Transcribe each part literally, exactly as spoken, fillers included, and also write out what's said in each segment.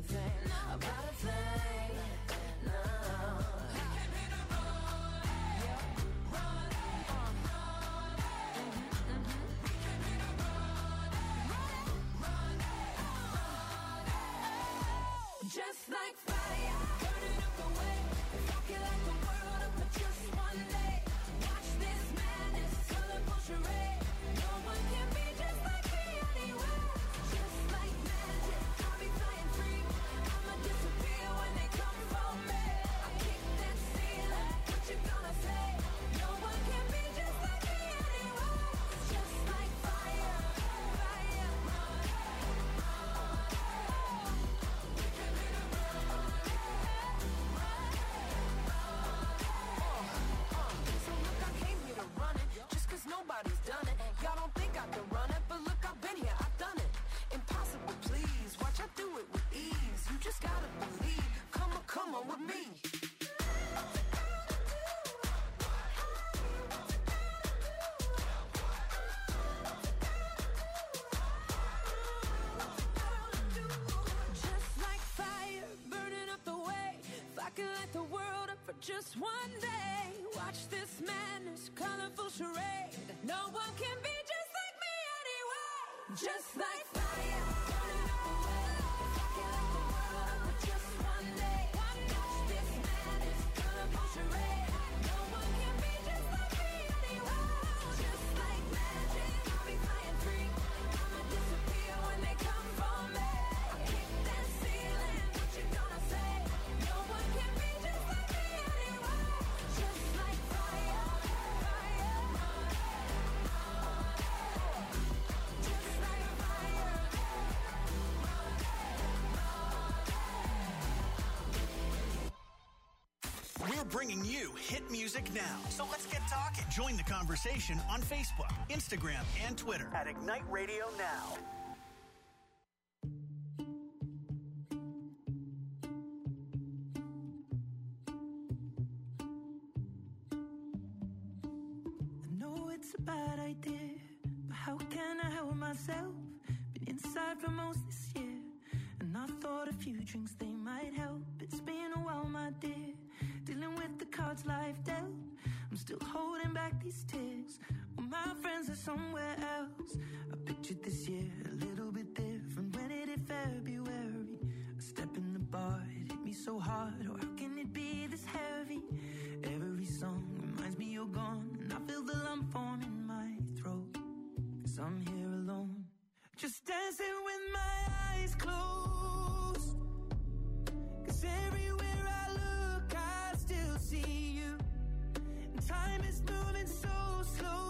thing, about a thing, no. Just like fire, burning up the way. If I could light the world up for just one day, watch this madness, colorful charade. No one can be just like me anywhere. Just like magic, I'll be flying free. I'ma disappear when they come for me. I kick that ceiling, what you gonna say? No one can be just like me anywhere. Just like fire, fire. Nobody's done it. Y'all don't think I can run it, but look, I've been here, I've done it. Impossible, please. Watch, I do it with ease. You just gotta believe. Come on, come on with me. Just like fire, burning up the way. If I could light the world up for just one day, watch this madness, colorful charade. No one can be just like me anyway. Just like fire, burning up the way. If I could light the world up for just one day, watch this madness, colorful charade. No one can be just like me anyway. Just like magic, I'll be flying free. I'ma disappear when they come for me. I kick that ceiling, what you gonna say? No one can be just like me anyway. Just like fire, fire. Just like fire. We're bringing you hit music now. So let's get talking. Join the conversation on Facebook, Instagram, and Twitter at Ignite Radio Now. I know it's a bad idea, but how can I help myself? Been inside for most this year, and I thought a few drinks they might help. It's been a while, my dear, dealing with the cards life dealt. I'm still holding back these tears. Well, my friends are somewhere else. I pictured this year a little bit different. When it hit February, a step in the bar, it hit me so hard. Oh, how can it be this heavy? Every song reminds me you're gone, and I feel the lump form in my throat, 'cause I'm here alone, just dancing with my eyes closed. 'Cause everywhere I look, I still see you. And time is moving so slow,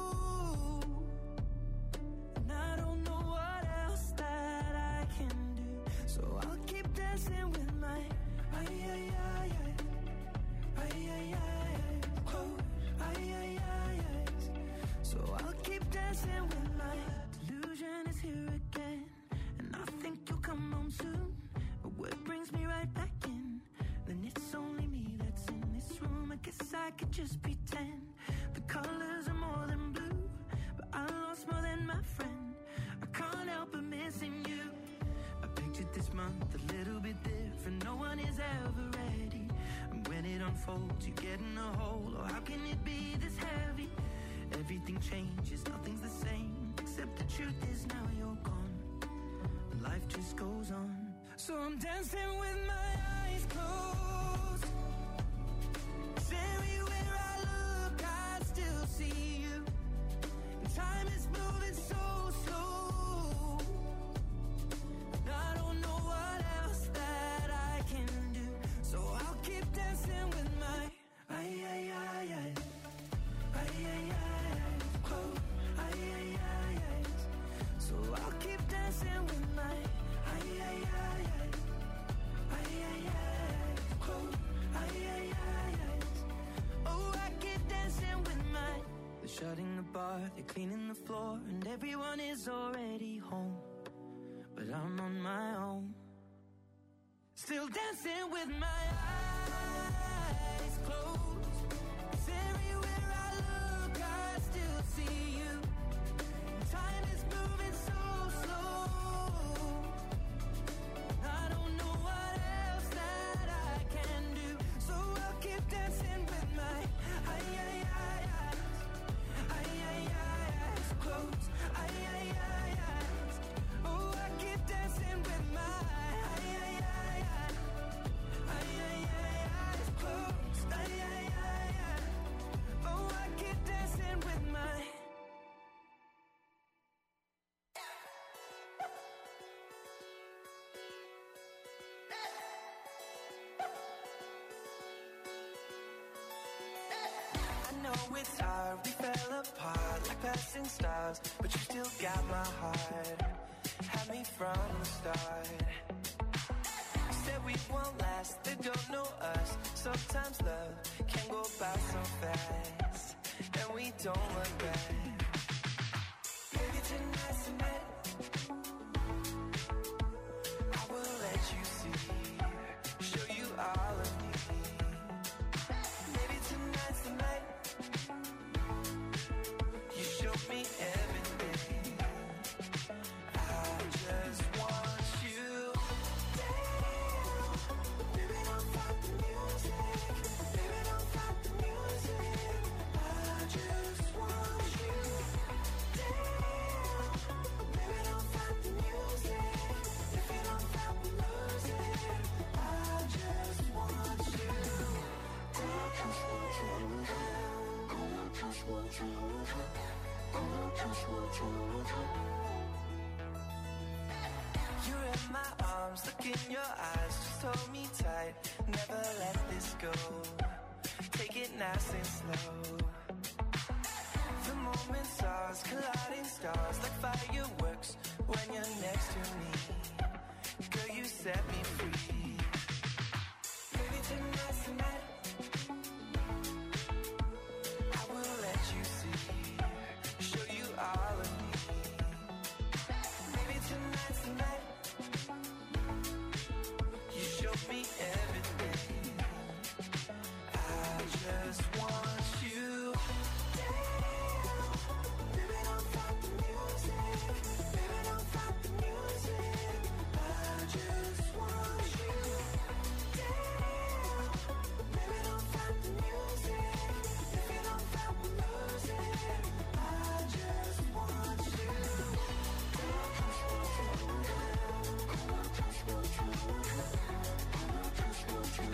and I don't know what else that I can do. So I'll keep dancing with my ay ay ay ay ay ay ay close ay ay ay ay. So I'll keep dancing with my delusion is here again, and I think you'll come home soon. But what brings me right back in? Then it's only me that's in this room. I guess I could just pretend the colors are more than blue, but I lost more than my friend. I can't help but missing you. I pictured this month a little bit different. No one is ever ready, and when it unfolds, you get in a hole. Or how can it be this heavy? Everything changes, nothing's the same, except the truth is now you're gone, and life just goes on. So I'm dancing with my eyes closed. 'Cause everywhere I look, I still see you. And time is moving so slow, and I don't know what else that I can do. So I'll keep dancing with my ay ay ay ay ay ay ay close ay ay ay ay. So I'll keep dancing with my ay ay ay ay ay ay ay close ay ay ay ay. Oh, I keep dancing with my. They're shutting the bar, they're cleaning the floor, and everyone is already home, but I'm on my own, still dancing with my eyes closed. 'Cause everywhere I look, I still see you. Time is moving so slow, I don't know what know it's hard, we fell apart like passing stars, but you still got my heart. Had me from the start. Said we won't last, they don't know us. Sometimes love can go by so fast, and we don't look back. Maybe tonight's the night I will let you see, show you all of me. Maybe tonight's the night you show me everything. I just want you. Baby, don't stop the music. Baby, don't stop the music. I just want you. Baby, don't stop the music. If you don't stop the music, I just want you. I just want you. I just want you. I just want you. You're in my arms, look in your eyes, just hold me tight, never let this go, take it nice and slow. The moment stars, colliding stars, like fireworks, when you're next to me, girl, you set me free. Maybe tonight's the night I will let you see, show you all of me. Maybe tonight's the night you show me everything. I just want you. Baby, don't stop the music. Baby, don't stop the music. I just want you. Baby, don't stop the music. If you don't stop the music, I just want you. I just want you. I just want you. I just want you. I just want you.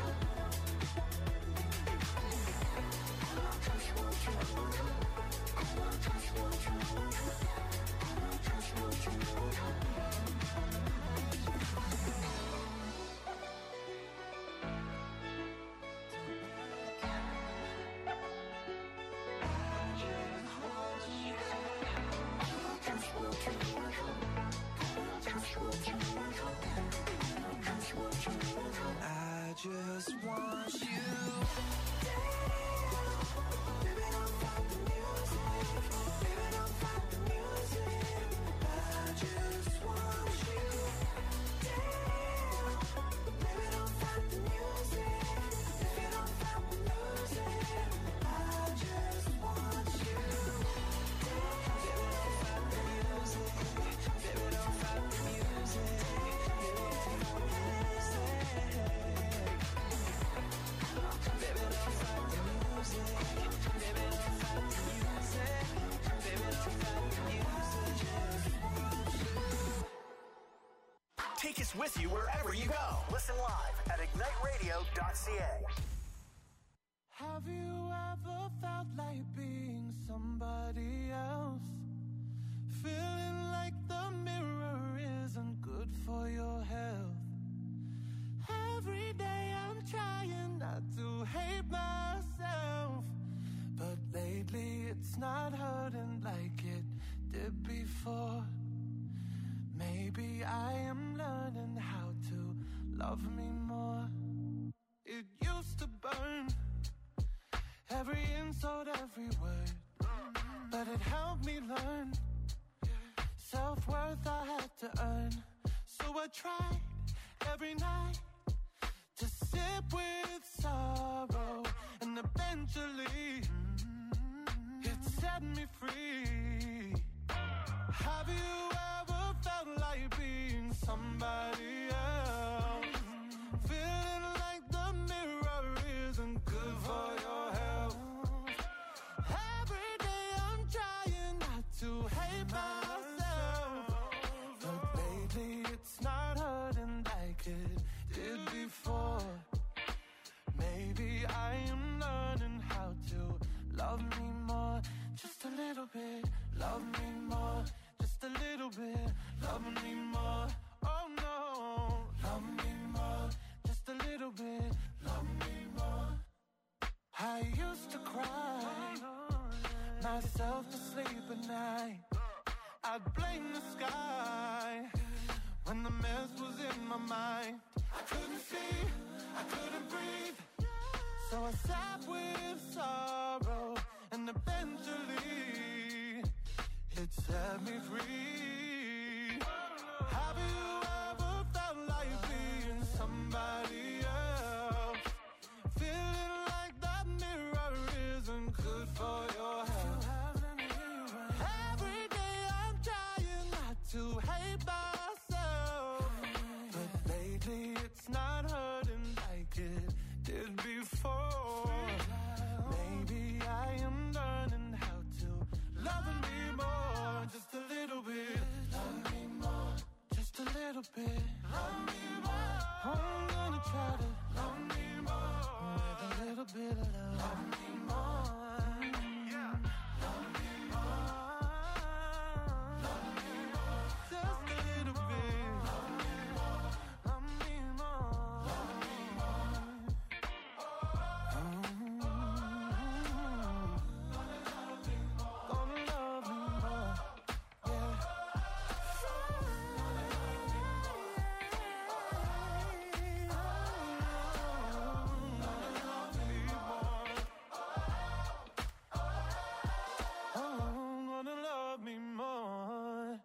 I just want you. Baby, don't stop the music. Baby, don't stop the music. I just want you. Baby, don't stop the music. If you don't stop the music, I just want you. Baby, don't stop the music. Baby, don't stop the music. Take us with you wherever you go. Listen live at ignite radio dot c a. Have you ever felt like being somebody else? Feeling like the mirror isn't good for your health. Every day I'm trying not to hate myself, but lately it's not hurting like it did before. Maybe I am learning how to love me more. It used to burn, every insult, every word, but it helped me learn self-worth I had to earn. So I tried every night to sip with sorrow, and eventually it set me free. Have you ever felt like being somebody else? Feeling like the mirror isn't good for your health. Every day I'm trying not to hate myself, but lately it's not hurting like it did before. Maybe I am learning how to love me more, just a little bit. Love me more, just a little bit. Love me more, oh no. Love me more, just a little bit. Love me more. I used to cry myself to sleep at night. I'd blame the sky when the mess was in my mind. I couldn't see, I couldn't breathe, so I sat with sorrow, and eventually it set me free. Have you ever felt like being somebody else? Feeling like that mirror isn't good for your health. Every day I'm trying not to hate myself, but lately it's not hurting like it did before. Maybe I am learning how to love me more, just a little bit. Love me more, just a little bit. Love me more. I'm gonna try to love me more with a little bit of love. Love me more. Yeah. Love me more. Love me more. Just a little bit. Love me more. Love me more. Love me more. Gonna love me more. Yeah. Oh, gonna love me more.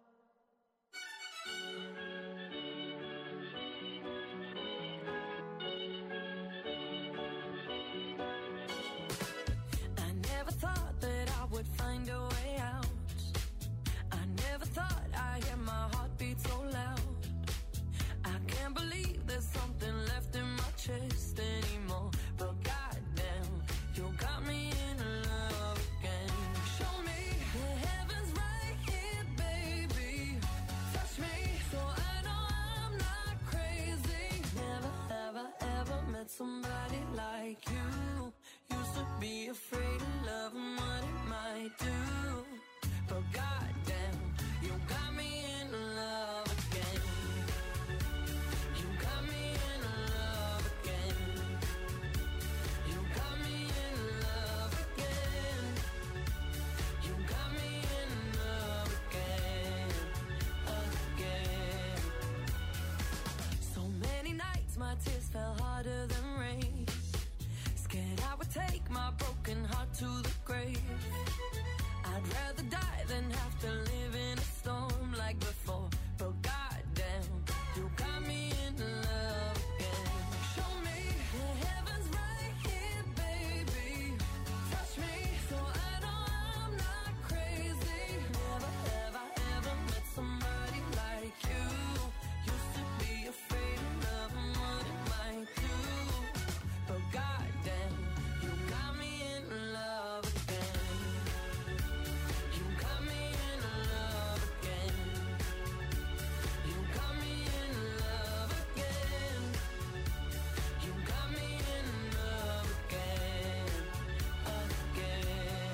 I never thought that I would find a way out. I never thought I'd hear my heartbeat so loud. I can't believe there's something left in my chest anymore. But goddamn, you got me in love again. Show me the heavens right here, baby. Touch me so I know I'm not crazy. Never, ever, ever met somebody like you. Used to be afraid of love and what it might do. But goddamn, you got me in love again. You got me in love again. You got me in love again. You got me in love again, again. So many nights my tears fell harder than rain. Scared I would take my broken heart to the grave. I'd rather die than have to live in a storm like before. But goddamn, you got me in love again. Show me the heavens right here, baby. Touch me so I know I'm not crazy. Never, ever, ever met somebody like you. Used to be afraid of love and what it might do. But goddamn, you got me in love again. You got me in love again. You got me in love again. You got me in love again, again.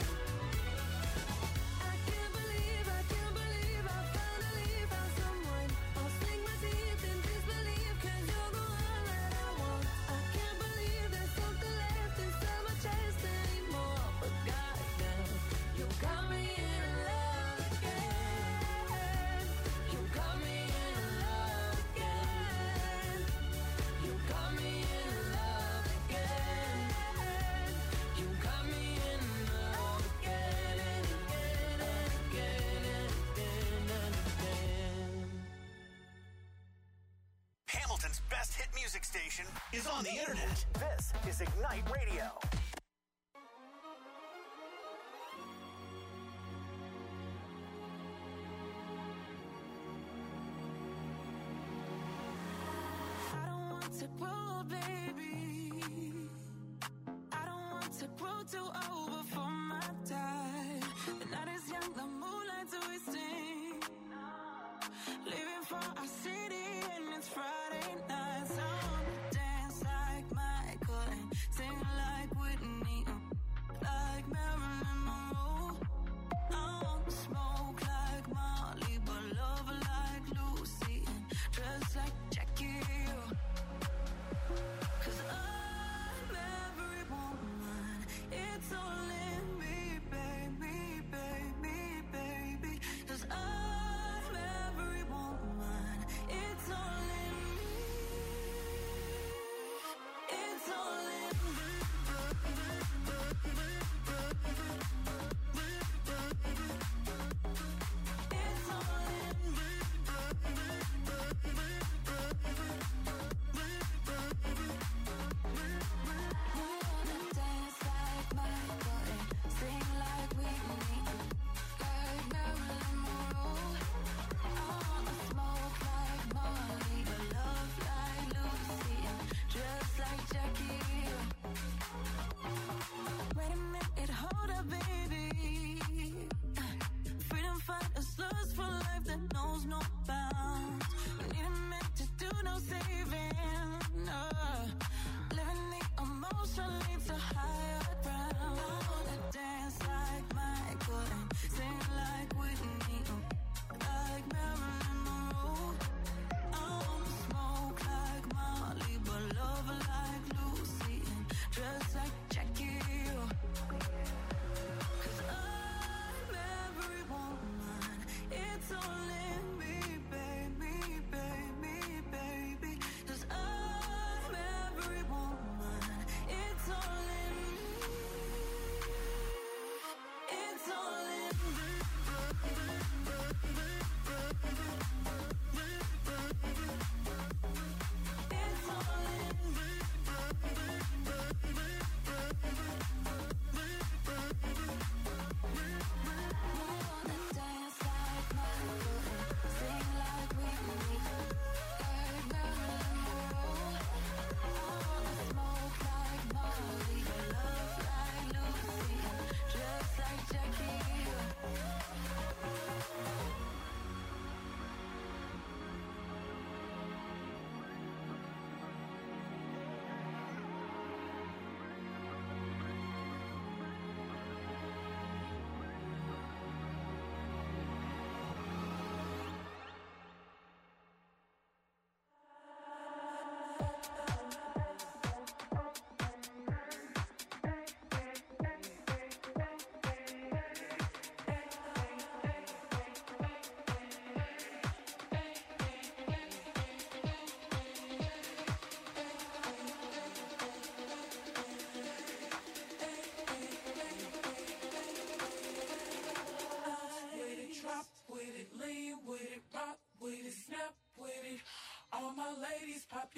I can't believe, I can't believe I finally found someone. I'll sink my teeth in disbelief, 'cause you're the one that I want. I can't believe there's something left inside my chest anymore. But goddamn, you got me in love again. You got me in love again. You got me in love again. You got me in love again and again and again and again and again. Hamilton's best hit music station is on the internet. This is Ignite Radio. I don't want to grow, baby. I don't want to grow too old before my time. The night is young, the moonlight's twisting. Leaving for our city and it's Friday night. So I wanna dance like Michael and sing like Whitney, like Marilyn Monroe. I wanna smoke like Molly, but love like Lucy and dress like Jackie. 'Cause I'm every woman, it's all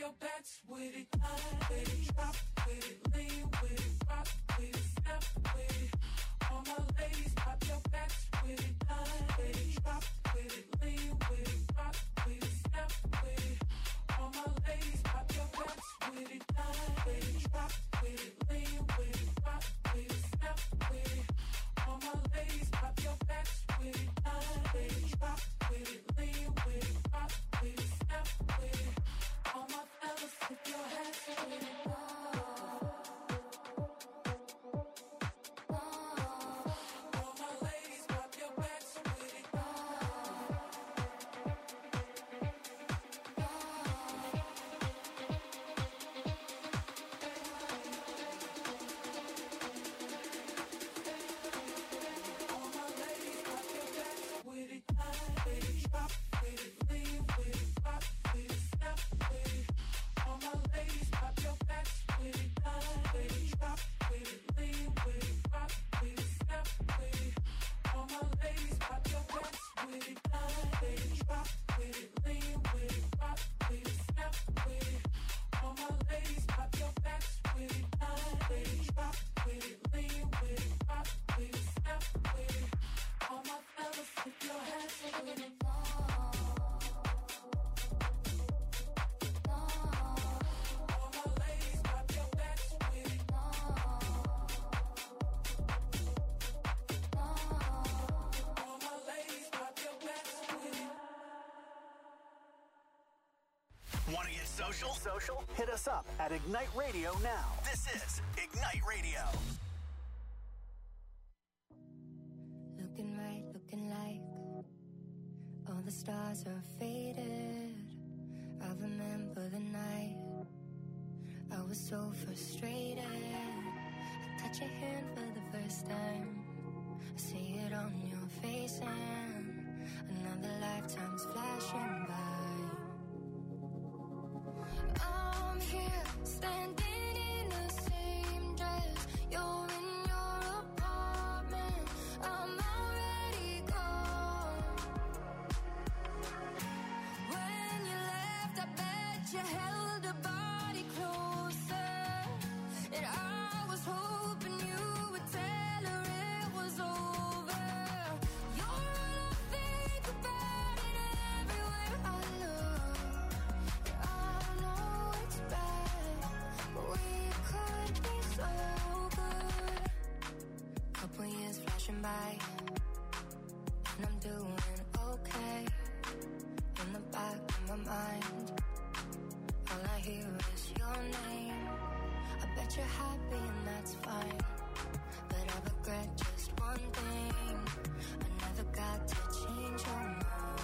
your backs with it, line with it, drop with it, lean with it, rock with it, snap with it. All my ladies, pop your backs with it, line with it, drop with it, lean with it, rock with it, snap with it. All my ladies, pop your backs with it, line with it, drop with it, lean with it, rock with it, snap with it. All my ladies, pop your backs with it, line with it, drop with it, lean with it, rock with it, snap with it. All my fellas, put your hands with it. Want to get social? Social? Hit us up at Ignite Radio now. This is Ignite Radio. Looking right, looking like all the stars are faded. I remember the night I was so frustrated. I touch your hand for the first time. I see it on your face and another lifetime's flashing by. I'm here, standing in the same dress. You're in your apartment. I'm already gone. When you left, I bet you held a body closer. And I was hoping you would tell her it was over. You're all I think about it everywhere I look. I know it's bad, but we could be so good. Couple years flashing by, and I'm doing okay. In the back of my mind, all I hear is your name. I bet you're happy and that's fine, but I regret just one thing. I never got to change your mind.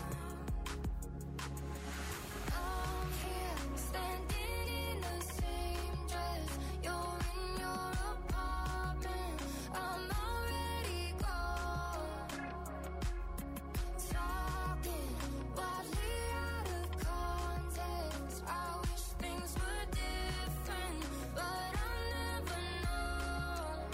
I'm here, standing in the same dress. You're in your apartment. I'm already gone. Talking wildly out of context. I wish things were different, but I'll never know.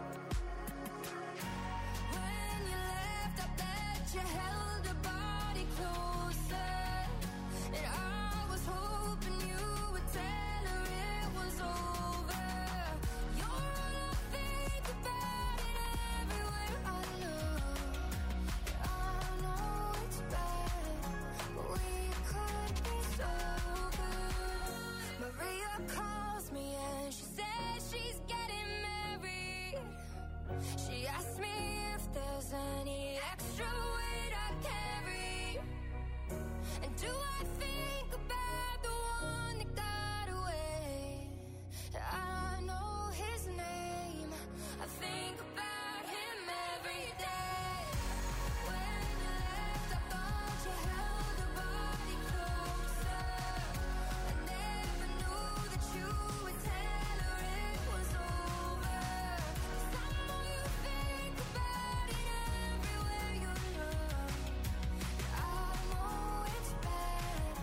When you left, I bet you held a body closer. And I was hoping you would tell her it was over. You're all I think about it everywhere I look. I know it's bad, but we could be so good. Maria calls me and she says she's getting married. She asked me if there's any extra weight I carry. And do I think about the one that got away? I know his name. I think about him every day. When you left, I thought you held a body closer. I never knew that you would tell her it was over. 'Cause I know you think about it everywhere you look. I know it's bad,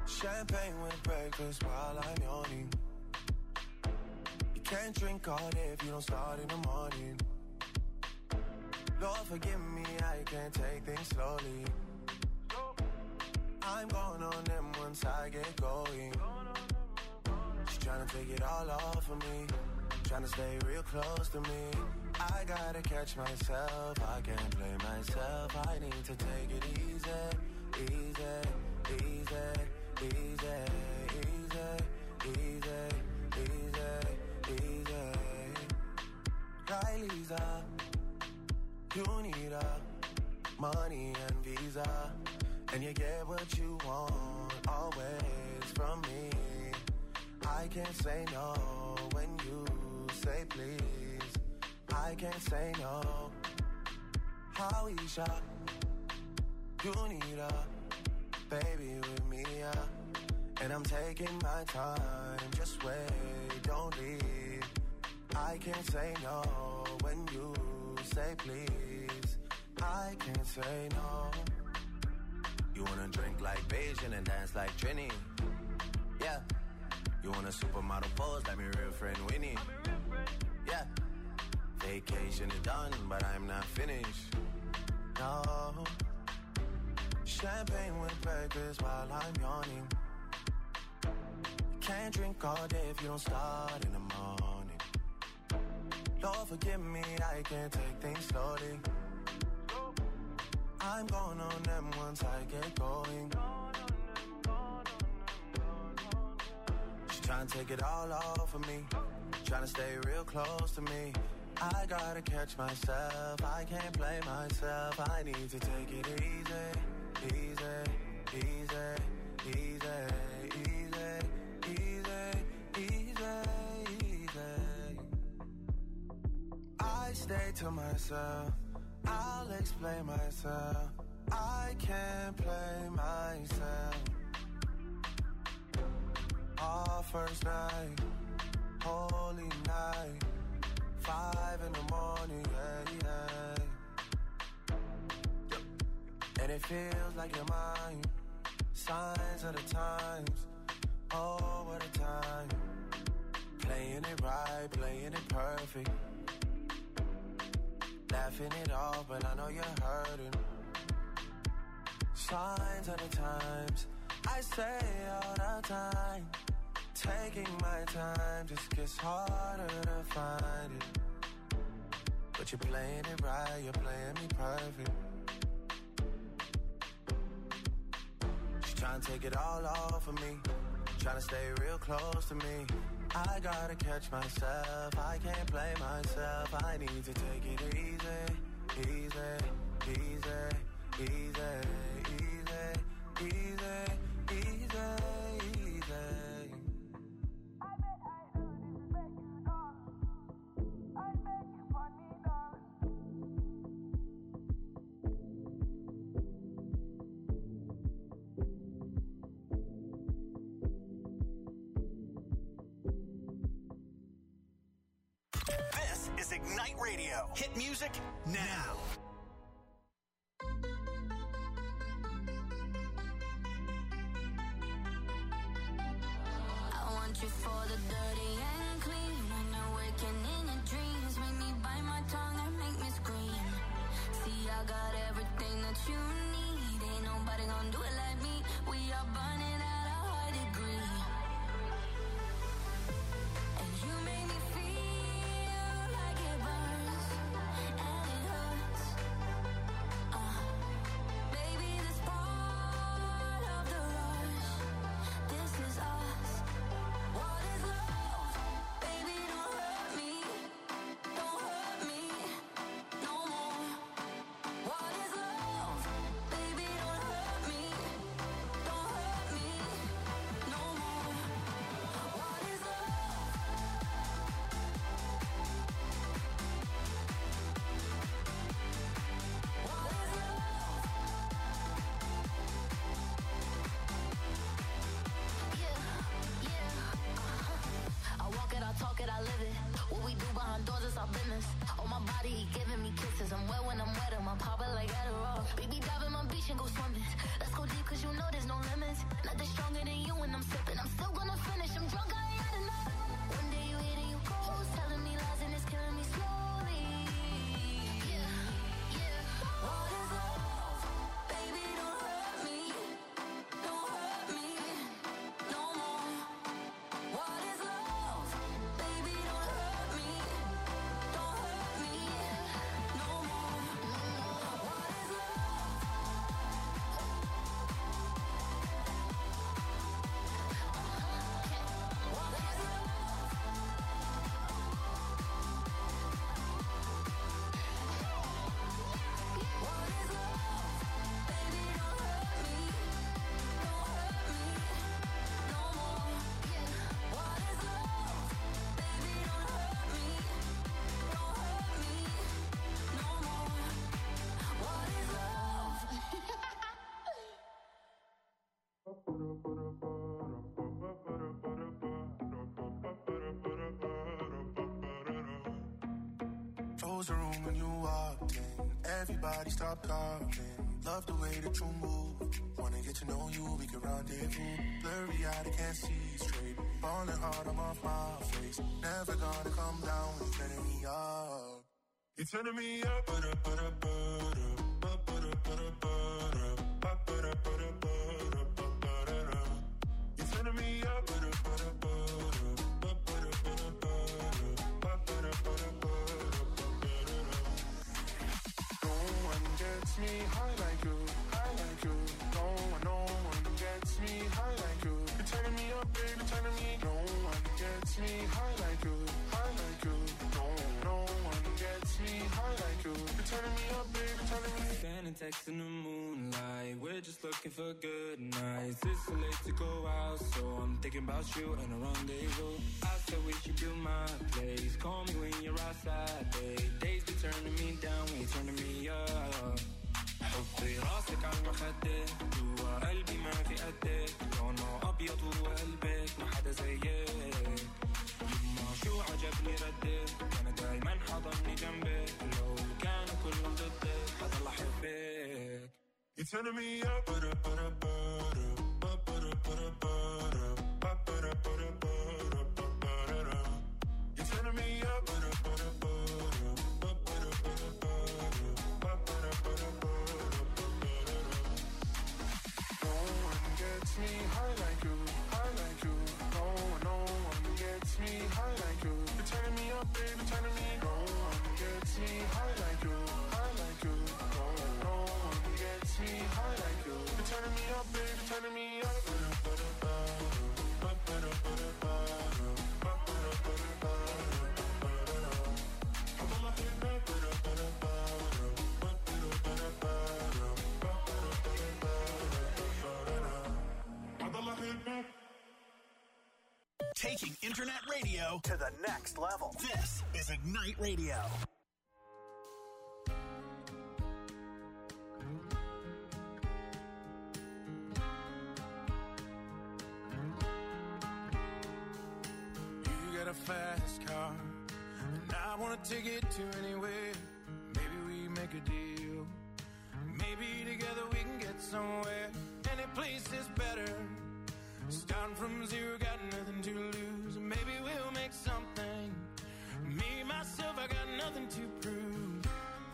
Champagne with breakfast while I'm yawning. You can't drink all day if you don't start in the morning. Lord forgive me, I can't take things slowly. I'm going on them once I get going. She's trying to take it all off of me, trying to stay real close to me. I gotta catch myself, I can't blame myself. I need to take it easy, easy, easy, easy, easy, easy, easy, easy. Kylie's up, you need a money and visa, and you get what you want always from me. I can't say no when you say please. I can't say no. Howeisha, you need a baby with me, yeah. And I'm taking my time, just wait, don't leave. I can't say no when you say please. I can't say no. You wanna drink like Beijing and dance like Trini, yeah. You want a supermodel pose like me real friend Winnie, yeah. Vacation is done, but I'm not finished, no. Champagne with breakfast while I'm yawning. You can't drink all day if you don't start in the morning. Lord forgive me, I can't take things slowly. I'm going on them once I get going. She's trying to take it all off of me, trying to stay real close to me. I gotta catch myself, I can't play myself. I need to take it easy, easy, easy, easy, easy, easy, easy, easy. I stay to myself, I'll explain myself. I can't play myself. Our first night, holy night, five in the morning, yeah, yeah. And it feels like you're mine. Signs of the times, oh, what a time. Playing it right, playing it perfect. Laughing it off, but I know you're hurting. Signs of the times, I say all the time. Taking my time just gets harder to find it. But you're playing it right, you're playing me perfect. She's trying to take it all off of me, trying to stay real close to me. I gotta catch myself, I can't play myself. I need to take it easy, easy, easy, easy, easy, easy, easy, easy. Is Ignite Radio. Hit music now. I want you for the dirty and clean. When you're waking in your dreams, make me bite my tongue and make me scream. See, I got everything that you need. Ain't nobody gonna do it like me. We are burning at a high degree. And you make me feel like it burns and it hurts. Uh, baby, this part of the rush. This is us. What is love? Baby, don't hurt me. Don't hurt me no more. What is love? Baby, don't hurt me. Don't hurt me no more. What is love? What is love? Yeah, yeah. uh-huh. I walk it, I talk it, I live it. What we do behind doors is our business. On my body, he giving me kisses. I'm wet when I'm wet, I'm popping like Adderall. Baby, dive in my beach and go swimming. Let's go deep, cause you know there's no limits. Nothing stronger than was a room when you walked in. Everybody stopped talking. Love the way that you move. Wanna get to know you, we can rendezvous. Blurry eyed, I can't see straight. Falling hard, I'm off my face. Never gonna come down when you're turning me up. You're turning me up, but up, but up, but up, but up, but up, but up, but up, but up. You're turning me up, but up, but up, but up, but up, but up, but up. No one gets me high like you, high like you. No one, no one gets me high like you. You're turning me up, baby, turning me. No one gets me high like you, high like you. No, no one gets me high like you. You're turning me up, baby, turning me. Standing text in the moonlight. We're just looking for good nights. It's so late to go out, so I'm thinking about you and a rendezvous. I said we should do my place. Call me when you're outside, babe. Days be turning me down, when you're turning me up. حطي راسك على المخدة جوا قلبي ما في قدك لونه أبيض وقلبك ما حدا زيك يما شو عجبني ردك أنا دايما حضني جنبك لو كانوا كلهم ضدك حضل أحبك. You're turning me up, but up, but up, but up, but up, but up, but up, but up, but up, but up, but up. You're turning me up, but up, but up, but up, but up, but up, but up, but up. No one gets me high like you, high like you. No one, no one gets me high like you. You're turning me up, baby, turning me. No one gets me high like you, high like you. No, no one gets me high like you. You're turning me up, baby, turning me up. Taking internet radio to the next level. This is Ignite Radio. You got a fast car, and I wanna take it to anywhere. Maybe we make a deal. Maybe together we can get somewhere. Any place is better. Starting from zero, got nothing to lose. Maybe we'll make something. Me, myself, I got nothing to prove.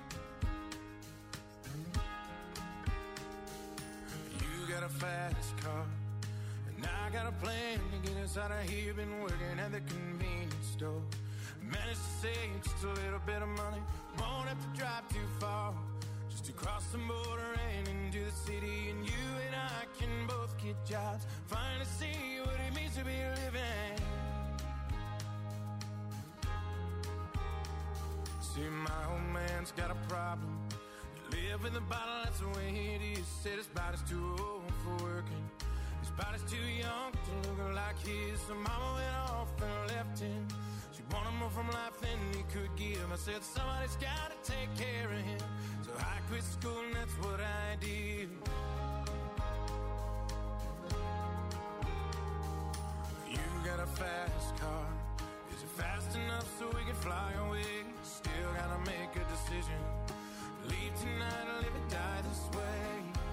You got a fast car, and I got a plan to get us out of here. Been working at the convenience store. Managed to save just a little bit of money. Won't have to drive too far. Just to cross the border and into the city. And you and I can both get jobs. Finally see what it means to be living. See, my old man's got a problem. You live in the bottle, that's the way it is. Said his body's too old for working. His body's too young to look like his. So mama went off and left him. She wanted more from life than he could give. I said somebody's gotta take care of him. So I quit school and that's what I did. You got a fast car. Is it fast enough so we can fly away? Still gotta make a decision. Leave tonight or live and die this way.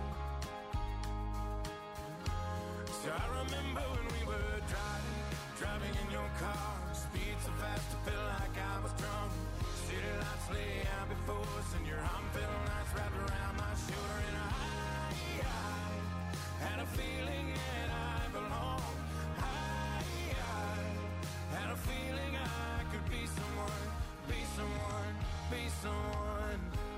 So I remember when we were driving, driving in your car. Speed so fast I felt like I was drunk. City lights lay out before us and your arm felt nice wrapped around my shoulder. And I, I had a feeling that I belonged. I, I had a feeling I could be someone, be someone, be someone.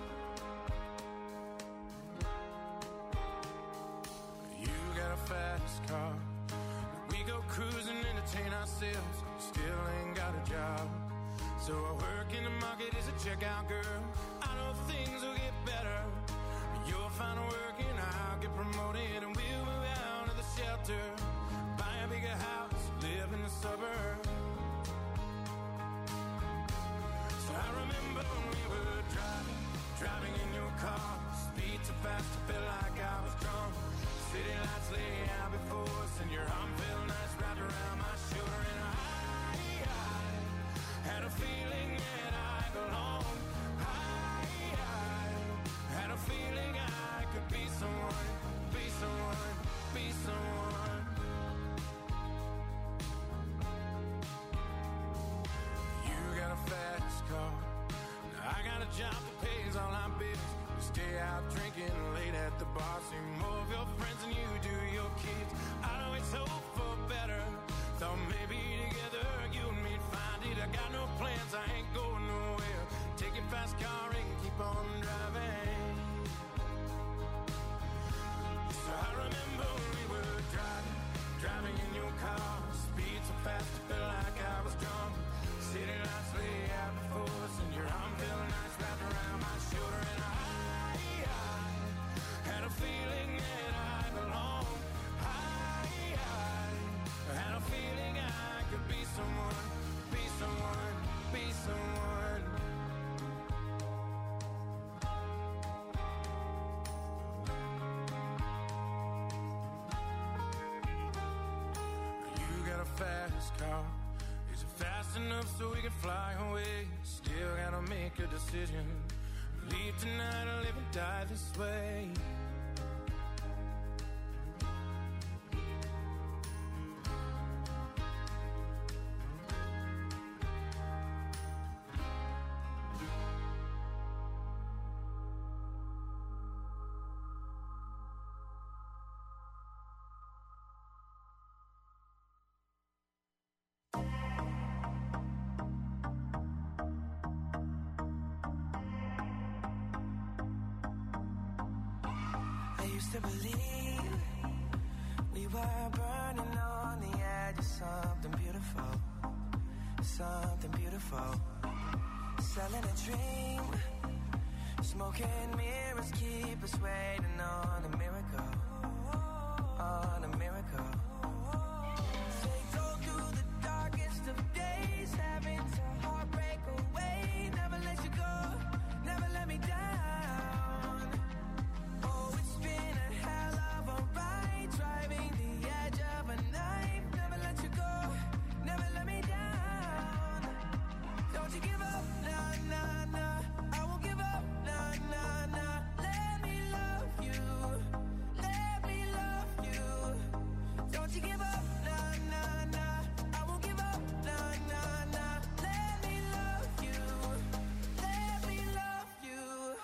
You got a fast car. We go cruising, entertain ourselves. Still ain't got a job. So I work in the market as a checkout girl. I know things will get better. You'll find work and I'll get promoted. And we'll move out of the shelter. Buy a bigger house, live in the suburbs. So I remember when we were driving, driving in your car. Speed so fast I felt like I was drunk. City lights lay out before us and your arm felt nice wrapped around my shoulder. And I, I had a feeling that I belonged. feeling I could be someone, be someone, be someone. You got a fast car, I got a job that pays all our bills. We stay out drinking late at the bar, see more of your friends than you do your kids. I always hope for better, thought maybe together you and me'd find it. I got no plans, I ain't going nowhere. Take your fast car and keep on driving. So I remember we were driving, driving in your car. Speed so fast, I felt like I was drunk. City lights lay out before us, and your arm felt nice wrapped around my shoulder. And I, I had a feeling that I belonged. I, I had a feeling I could be someone, be someone, be someone. You got a fast car. Is it fast enough so we can fly away? Still gotta make a decision. Leave tonight or live and die this way. Used to believe we were burning on the edge of something beautiful, something beautiful. Selling a dream, smoking mirrors keep us waiting on a miracle, on a miracle. They go through the darkest of days, having to heartbreak away. Never let you go, never let me down. Driving the edge of a knife, never let you go, never let me down. Don't you give up, nah, nah, nah. I won't give up, nah, nah, nah. Let me love you, let me love you. Don't you give up, nah, nah, nah. I won't give up, nah, nah, nah. Let me love you, let me love you.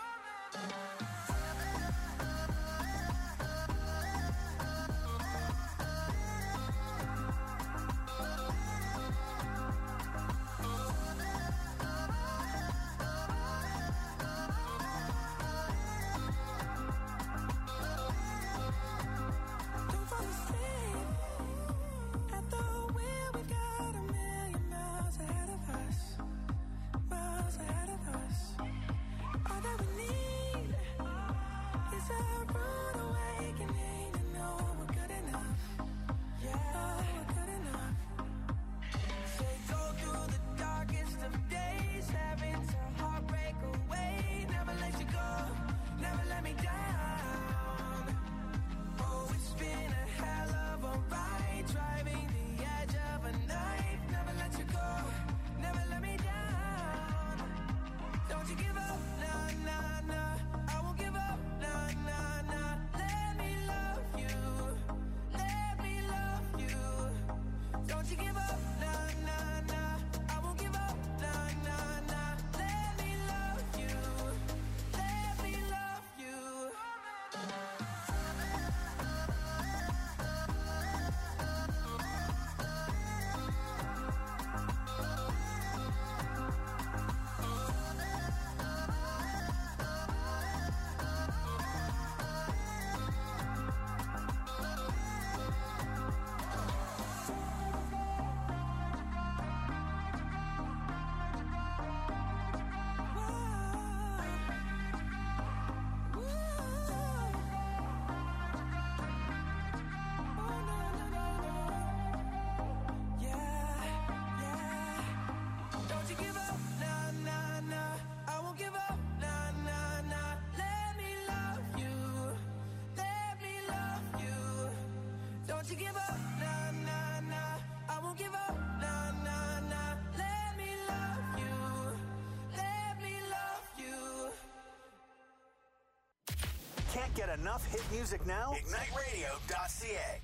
Don't you give up, nah, nah, nah. I won't give up, nah, nah, nah. Let me love you, let me love you. Can't get enough hit music now? ignite radio dot c a.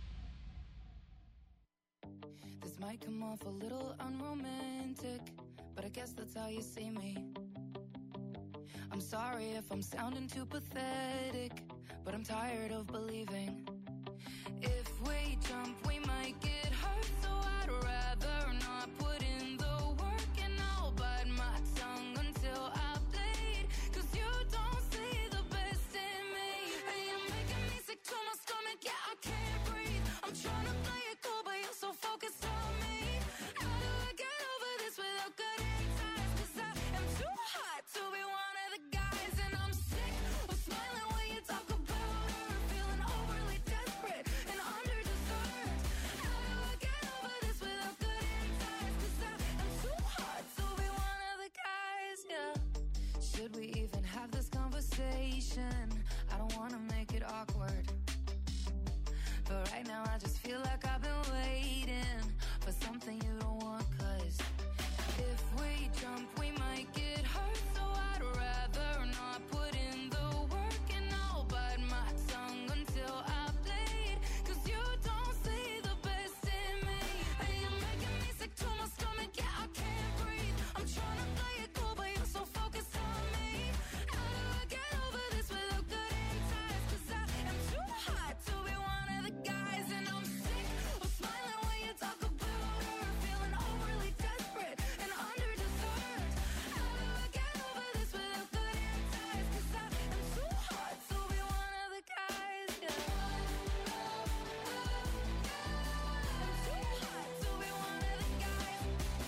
This might come off a little unromantic, but I guess that's how you see me. I'm sorry if I'm sounding too pathetic, but I'm tired of believing. If we jump, we might get hurt, so I'd rather not put in the work, and I'll bite my tongue until I bleed, cause you don't see the best in me. And you're making me sick to my stomach, yeah, I can't breathe. I'm trying to play it cool, but you're so focused on me. How do I get over this without cutting ties? Cause I am too hot to be one of the guys, and I'm sick of smiling when you talk about her, feeling overly desperate and under-deserved. How do I get over this without cutting ties? Cause I am too hot to be one of the guys, yeah. Should we even have this conversation? I don't wanna make it awkward, but right now I just feel like I've been waiting for something you don't want. Cause if we jump, we might get hurt, so I'd rather not put in the work, and I'll bite my tongue until I bleed, cause you don't see the best in me. And you're making me sick to my stomach, yeah, I can't breathe. I'm trying to play it cool, but you're so focused on me. How do I get over this without cutting ties? Cause I am too hot to be one of the guys, and I'm sick of smiling when you talk about her, feeling overly desperate and under-deserved. How do I get over this without cutting ties? Cause I am too hot to be one of the guys, yeah. I'm too hot to be one of the guys. I'm too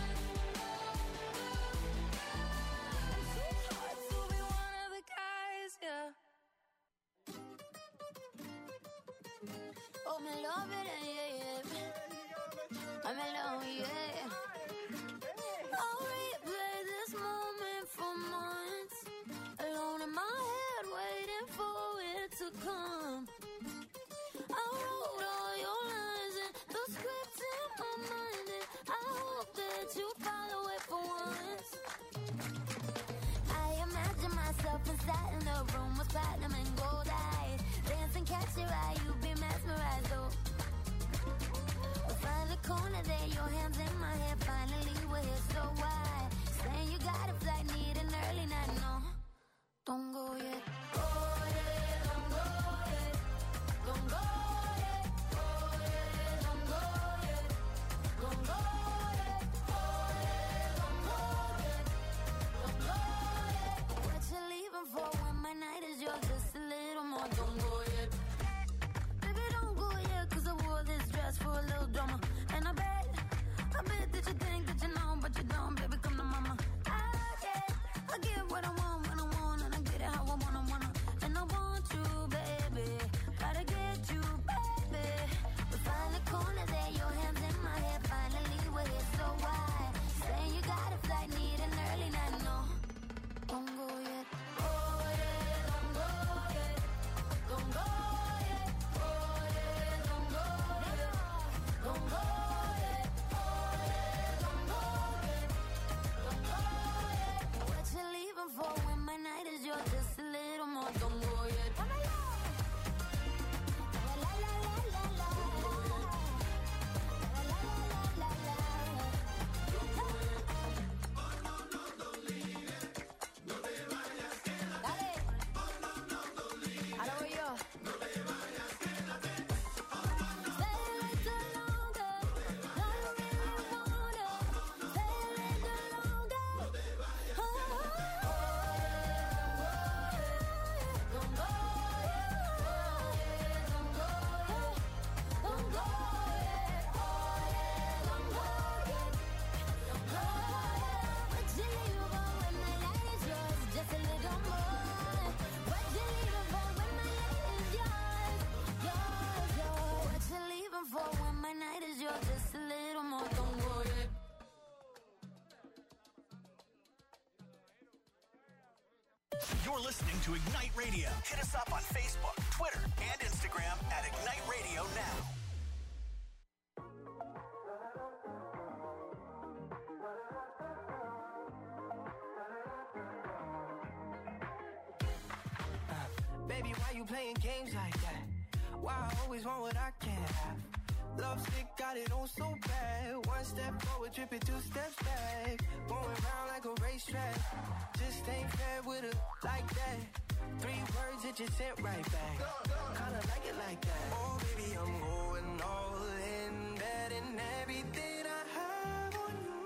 hot to be one of the guys, yeah. Oh, me love it, yeah, yeah. I'm alone, yeah. I'll replay this moment for months, alone in my head, waiting for it to come. I wrote all your lines and the script in my mind, and I hope that you follow it for once. I imagine myself inside in the room with platinum and gold eyes, dancing, catch your eye, you be mesmerized, oh. We'll find a corner there, your hands in my hair, finally we're here, so why? Saying you got a flight, need an early night, no, don't go yet. Oh yeah, don't go yet, don't go yet, oh yeah, don't go yet, don't go yet, oh yeah, don't go yet, don't go yet. What you leaving for when my night is yours, just a little more, don't go yet. Baby, don't go yet, cause I wore this dress for a little drama, and I bet, I bet that you think that you know, but you don't, baby, come to mama. I get, I get what I want when I want, and I get it how I wanna, wanna, and I want you, baby, gotta get you, baby. We find the corner there, your hands in my hair, finally we're here, so why? Saying you got a flight, need an early night, no, don't go yet. Oh yeah, don't go yet, don't go yet, oh yeah, don't go yet, don't go yet, oh yeah, don't go yet, don't go yet. What you leaving for when my night is yours, just a little more, don't go yet. La la la la la la. La la la la la la. Dale. Ahora voy yo. Stay a little longer. No, you really wanna. Stay a little longer. Oh, don't go yet. Don't go yet. Don't go yet. Oh yeah, don't go yet. Don't go yet. What you leaving for when my night is yours? Just a little more. What you leaving for when my night is yours? Yours, yours. What you leaving for when my night is yours? Just a little more. Don't go yet. You're listening to Ignite Radio. Hit us up on Facebook, Twitter, and Instagram at Ignite Radio Now. Baby, why you playing games like that? Why I always want what I can't have? Love sick, got it on so bad. One step forward, tripping two steps back. Going round like a racetrack. Just ain't fair with a like that. Three words that you sent right back. Kinda like it like that. Oh, baby, I'm going all in. Betting everything I have on you.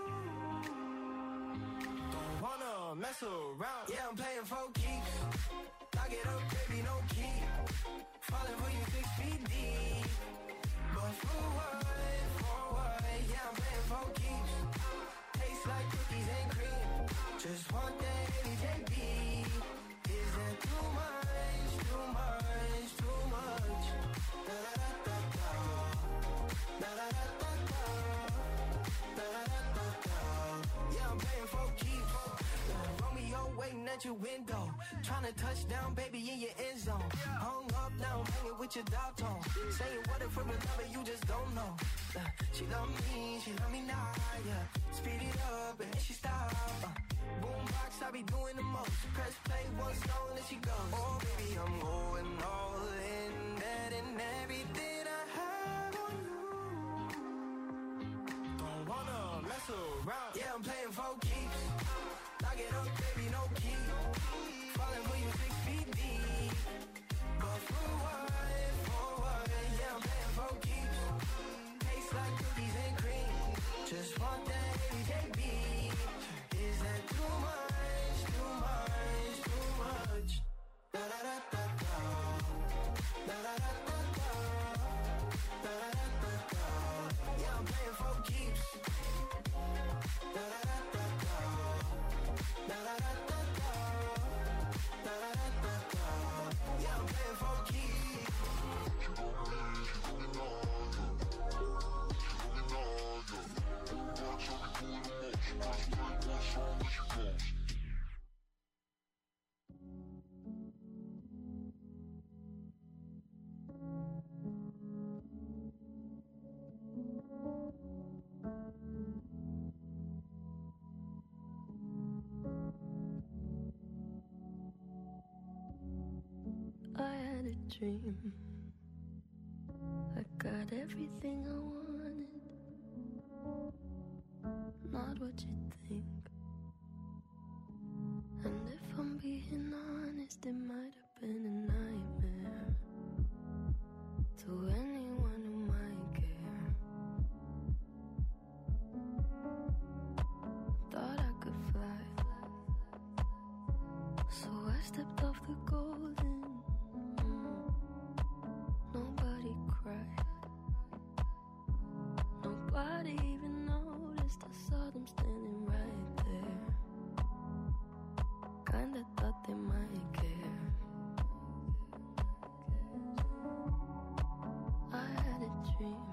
Don't wanna mess around. Yeah, I'm playing for keeps. Lock it up, baby, no key. Falling for you six feet deep. But for what, for what? Yeah, I'm playing for keeps. Tastes like cookies and cream. Just want that H J B. Is that too much, too much, too much? Da da da da da da da da da da da da da. Yeah, I'm playing for keeps. Romeo waiting at your window, trying to touch down, baby, in your end zone. Hung up now, I'm hanging with your dog tone. Saying what if from another, you just don't know. Uh, she love me, she love me now, yeah. Speed it up and then she stop. Uh, Boombox, I be doing the most. Press play, one song, and she goes. Oh, baby, I'm going all in. Betting everything I have on you. Don't wanna mess around. Yeah, I'm playing for keeps. Lock it up, baby, no key. Falling for you six feet deep. But for what, for what? Yeah, I'm playing for keeps. Tastes like cookies and cream. Just want that H J B. Is that too much, too much, too much? Da da da da da. Da da da da da. Da da da da da. Yeah, I'm playing for keeps. Da da da da da. Da da da da da. Da da da da da. Yeah, I'm playing for keeps. I had a dream. I got everything I wanted. Not what you think. And if I'm being honest, it might have been a nightmare to anyone who might care. Thought I could fly, so I stepped off the golden. Nobody cried. Nobody even noticed. I saw them standing right there. Kinda thought they might care. I had a dream.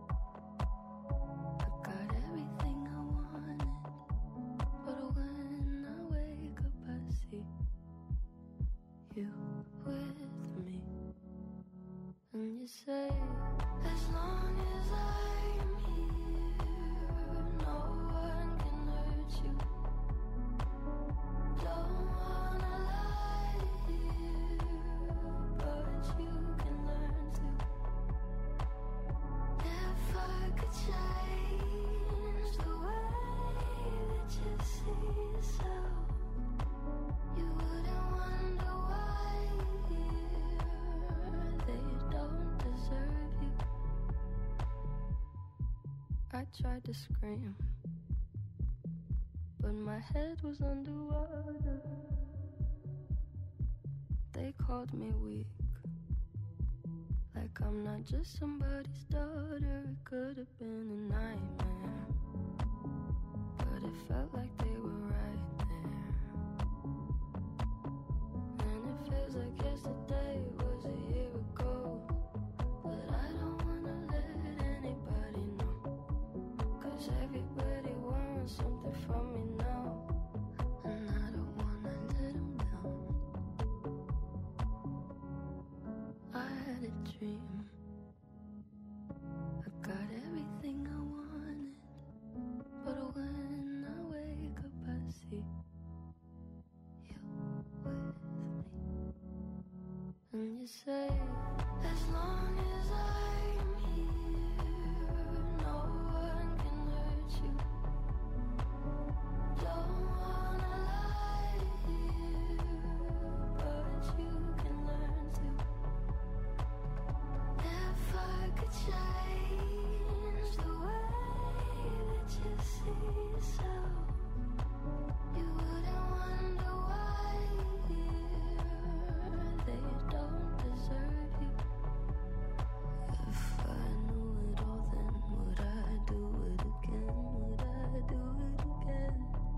I got everything I wanted. But when I wake up, I see you with me. And you say, as long as I'm here, no one can hurt you. Don't wanna lie here, but you can learn to. If I could change the way that you see yourself, you wouldn't wonder why they don't deserve you. I tried to scream, but my head was underwater. They called me weak, like I'm not just somebody's daughter. It could have been a nightmare, but it felt like they were right there. And it feels like yesterday was a year ago. But I don't wanna let anybody know, 'cause everybody wants something from me now. And I don't wanna let them down. I had a dream. I got everything I wanted. But when I wake up, I you say, as long as I'm here, no one can hurt you. Don't wanna lie here, but you can learn to. If I could change the way that you see yourself, you wouldn't wonder why here they don't deserve you. If I knew it all, then would I do it again? Would I do it again?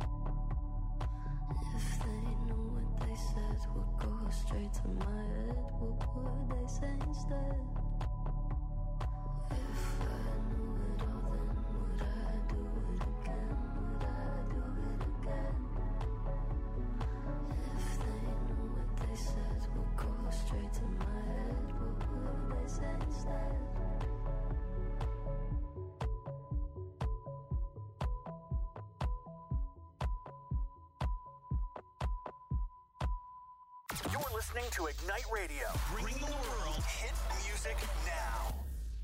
If they knew what they said would go straight to my head, what would they say instead? If I knew it all, then would I do it again? Would I do it again? If they knew what they said would go straight to my head, what would they say instead? You're listening to Ignite Radio. Bring the world hit music now.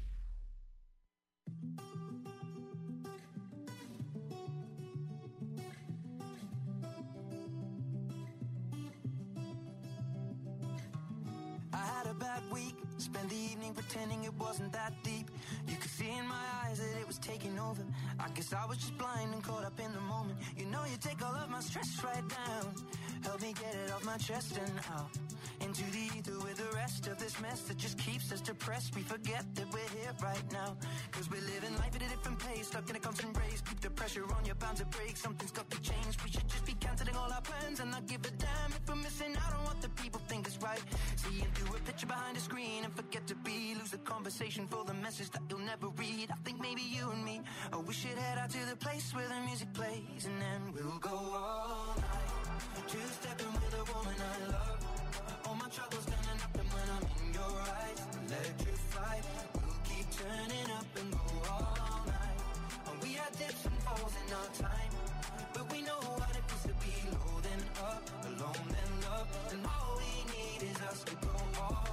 I had a bad week, spent the evening pretending it wasn't that deep. You could see in my eyes that it was taking over. I guess I was just blind and caught up in the moment. You know you take all of my stress right down, help me get it off my chest and out into the ether with the rest of this mess that just keeps us depressed. We forget that we're here right now, cause we're living life at a different pace, stuck in a constant race. Keep the pressure on, you're bound to break. Something's got to change. We should just be cancelling all our plans and not give a damn if we're missing out on what the people think is right. Seeing through a picture behind a screen and forget to be, lose the conversation for the message that you'll never read. I think maybe you and me, oh, we should head out to the place where the music plays, and then we'll go all night, two-stepping with a woman I love. All my troubles gonna nothing when I'm in your eyes. Electrified, we'll keep turning up and go all night. And we had dips and falls in our time, but we know what it feels to be low then up, alone then love. And all we need is us to go all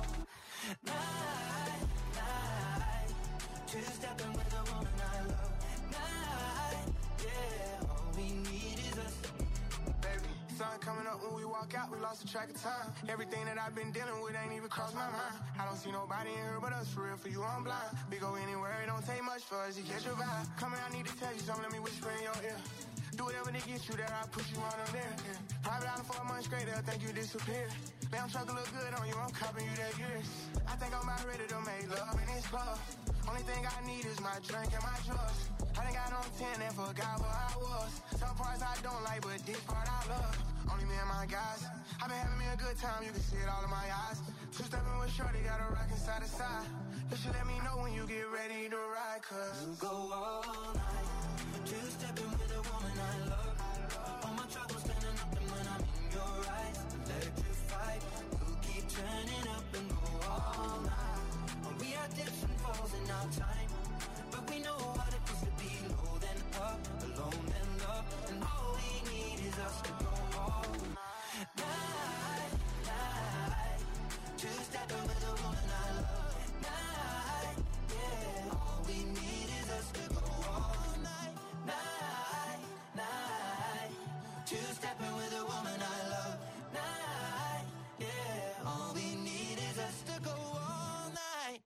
night, night. Two-stepping with a woman I love. Night, yeah, all we need is us. Baby, sun coming up when we walk out, we lost the track of time. Everything that I've been dealing with ain't even crossed my mind. I don't see nobody in here but us, for real, for you I'm blind. We go anywhere, it don't take much for us to catch your vibe. Come here, I need to tell you something, let me whisper in your ear. Do whatever to get you there, I'll push you on them there. Yeah. Private island for a month straight, they'll think you disappeared. Damn truck look good on you, I'm copping you that years. I think I'm about ready to make love in this club. Only thing I need is my drink and my drugs. I done got on ten and forgot where I was. Some parts I don't like, but this part I love. Only me and my guys. I've been having me a good time, you can see it all in my eyes. Two-stepping with shorty, got a rockin' side to side. You should let me know when you get ready to ride, cause we'll go all night, two-stepping with a woman I love. All my troubles gonna nothing when I'm in your eyes. Electrified, we'll keep turning up and go all night. And we had dips and falls in our time, but we know what it feels to be low then up, alone then love. And all we need is us to go all night, night. Two-stepping with a woman I love. Night, yeah. All we need is us to go all night, night, night. Two-stepping with a woman I love. Night, yeah. All we need is us to go all night.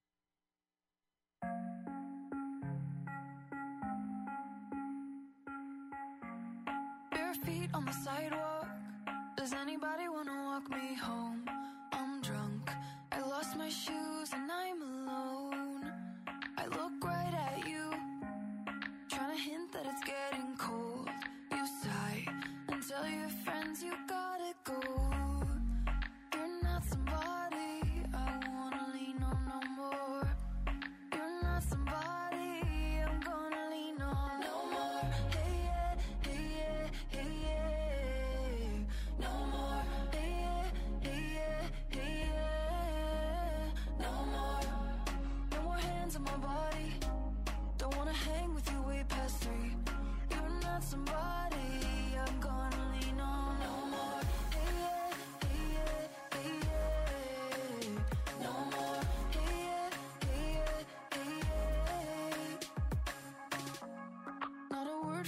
Bare feet on the sidewalk. Does anybody wanna walk me home? I'm drunk, I lost my shoes and I'm alone. I look right at you, trying to hint that it's getting cold. You sigh and tell your friends you gotta go. You're not somebody I wanna lean on no more. You're not somebody I'm gonna lean on no more. Hey yeah, hey yeah, hey yeah. No more. Hey yeah, hey yeah, hey yeah. No more. No more hands on my body. Don't wanna hang with you way past three. You're not somebody I'm gonna lean on no more. Hey yeah, hey yeah, hey yeah.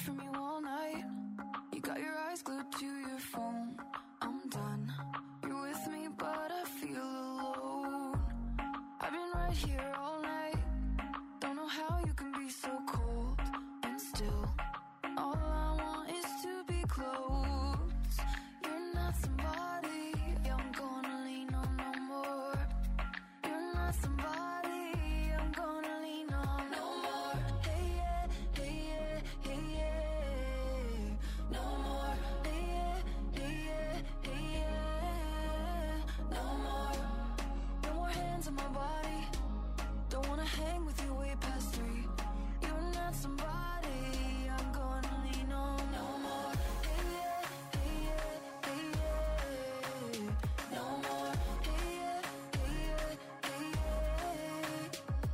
from you all night. You got your eyes glued to your phone. I'm done. You're with me, but I feel alone. I've been right here all night. Don't know how you can be so cold. And still, all I want is to be close. You're not somebody I'm gonna lean on no more. You're not somebody I'm gonna lean on no more. Hey yeah, hey yeah, hey yeah. No more. Hey yeah, hey yeah, hey yeah. No more. No more hands on my body. Don't wanna hang with you way past three. You're not somebody I'm gonna lean on no more. Hey yeah, hey yeah, hey yeah. No more. Hey yeah, hey yeah, hey yeah.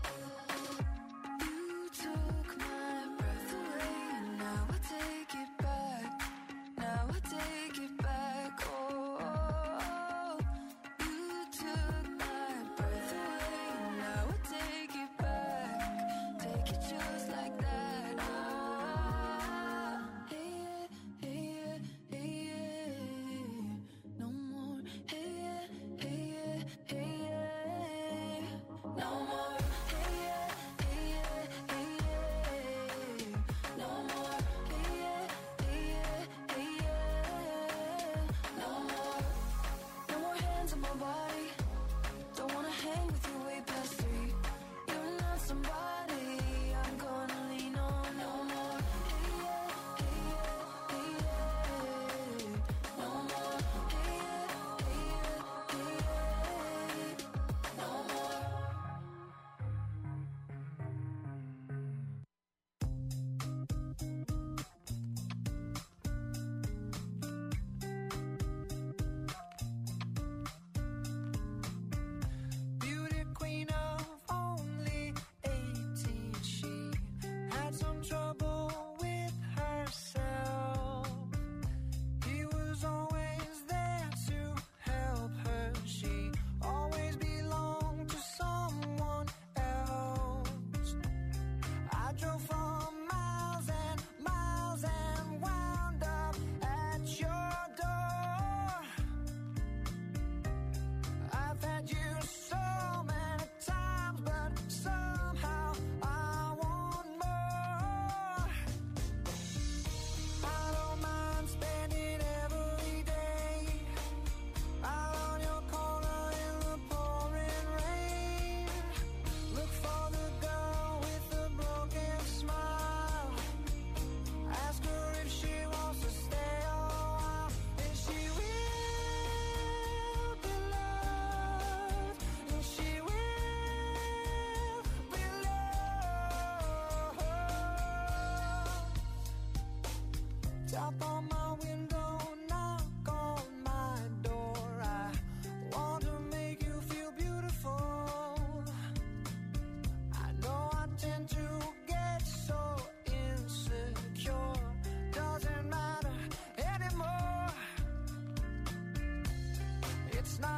You took my breath away, and now I take it back. Now I take it back. Oh, oh, oh. You took my breath away, and now I take it back. Take it just like that. Ah, hey yeah, hey yeah, hey yeah. No more. Hey yeah, hey yeah, hey yeah. No more. Hey yeah, hey yeah, hey yeah. No more. Hey yeah, hey yeah, hey yeah. No more. No more hands on my body. Don't wanna hang with you way past three. You're not somebody I'm gonna lean on no more. Hey yeah, hey yeah, hey yeah. No more. Hey yeah, hey yeah, hey yeah. No more. Beauty queen of only eighteen, she had some trouble with herself. He was always there to help her. She always belonged to someone else. I drove for miles and miles and wound up at your door. I've had you so many times, but somehow I want more. I don't mind spending every day out on your corner in the pouring rain. Look for the girl with the broken smile. Ask her if she wants to stay a while, and she will be loved, and she will be loved. Tap on my window, knock on my door. I want to make you feel beautiful. I know I tend to get so insecure. Doesn't matter anymore. It's not